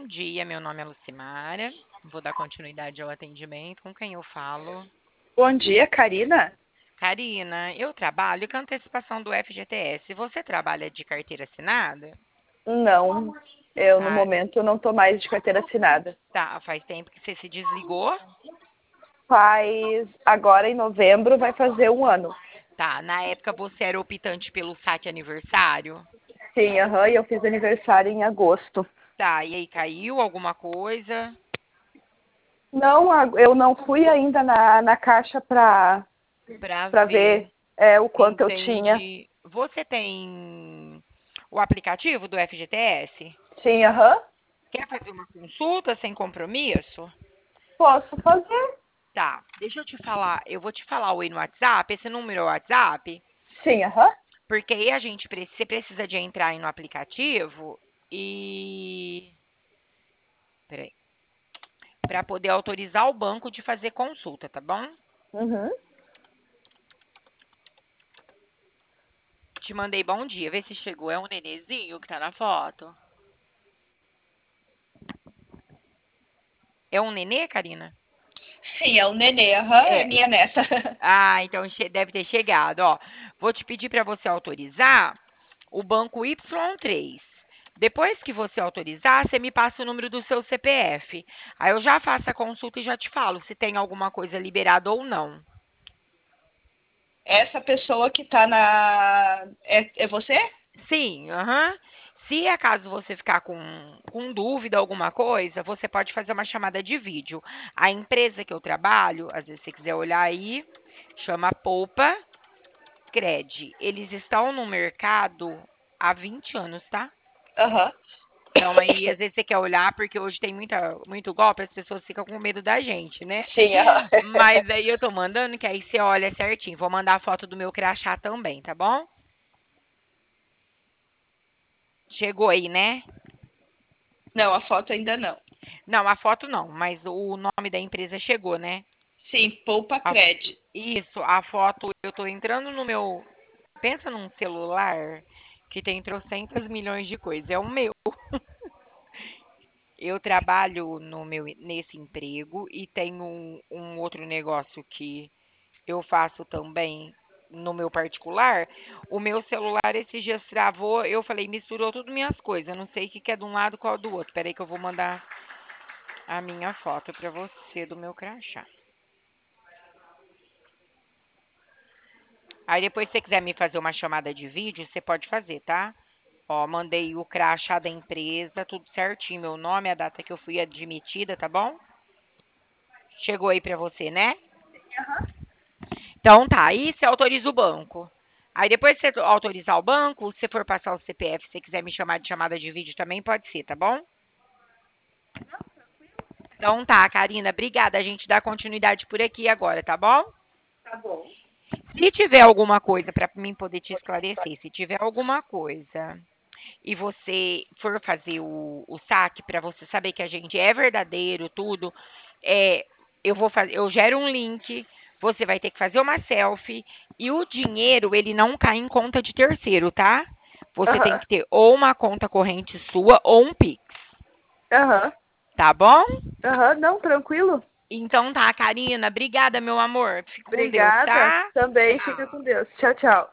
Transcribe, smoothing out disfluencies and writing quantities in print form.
Bom dia, meu nome é Lucimara. Vou dar continuidade ao atendimento. Com quem eu falo? Bom dia, Karina. Karina, eu trabalho com antecipação do FGTS. Você trabalha de carteira assinada? Não, eu no Ah, momento não estou mais de carteira assinada. tá. Faz tempo que você se desligou? Agora em novembro vai fazer um ano. Tá. Na época você era optante pelo saque aniversário? Sim, e eu fiz aniversário em agosto. Tá. E aí caiu alguma coisa? Não, eu não fui ainda na caixa Pra para ver. ver o quanto eu tinha. Entendi. Você tem o aplicativo do FGTS? Sim, Quer fazer uma consulta sem compromisso? posso fazer. Tá, deixa eu te falar. Eu vou te falar oi no WhatsApp. Esse número é o WhatsApp? Sim, Porque aí você precisa de entrar aí no aplicativo e. Peraí. Para poder autorizar o banco de fazer consulta, tá bom? Uhum. Te mandei bom dia. Vê se chegou. É um nenezinho que tá na foto? É um nenê, Karina? Sim, é o Nenê, é É. minha neta. Ah, então deve ter chegado. Ó, vou te pedir para você autorizar o banco Y3. Depois que você autorizar, você me passa o número do seu CPF. Aí eu já faço a consulta e já te falo se tem alguma coisa liberada ou não. Essa pessoa que está na. É você? Sim, aham. Se acaso você ficar com dúvida, alguma coisa, você pode fazer uma chamada de vídeo. A empresa que eu trabalho, às vezes se você quiser olhar aí, chama Poupa Cred. Eles estão no mercado há 20 anos, tá? Aham. Então aí, às vezes você quer olhar, porque hoje tem muito golpe, as pessoas ficam com medo da gente, né? Sim, Mas aí eu tô mandando, que aí você olha certinho. Vou mandar a foto do meu crachá também, tá bom? Chegou aí, né? Não, a foto ainda não. Não, a foto não, mas o nome da empresa chegou, né? Sim, Poupa A- Cred. isso, a foto, eu tô entrando no meu. Pensa num celular que tem trocentas milhões de coisas. É o meu. Eu trabalho nesse emprego e tenho um outro negócio que eu faço também no meu particular. O meu celular esses dias travou, eu falei, misturou tudo minhas coisas. Não sei o que que é de um lado qual do outro. Peraí que eu vou mandar a minha foto pra você do meu crachá. Aí depois se você quiser me fazer uma chamada de vídeo, você pode fazer, tá? Ó, mandei o crachá da empresa, tudo certinho, meu nome, a data que eu fui admitida, tá bom? Chegou aí pra você, né? Então tá, aí você autoriza o banco. Aí depois que você autorizar o banco, se for passar o CPF, se você quiser me chamar de chamada de vídeo também, pode ser, tá bom? Então tá, Karina, obrigada. A gente dá continuidade por aqui agora, tá bom? Tá bom. Se tiver alguma coisa para mim poder te esclarecer, se tiver alguma coisa e você for fazer o saque para você saber que a gente é verdadeiro, tudo, é, eu gero um link, você vai ter que fazer uma selfie e o dinheiro ele não cai em conta de terceiro, tá? Você tem Aham. que ter ou uma conta corrente sua ou um Pix, Aham. tá bom? Aham. Não, tranquilo? Então tá, Karina, obrigada, meu amor. Fica com Deus, Obrigada. tá? Também fica com Tchau. Deus. Tchau, tchau.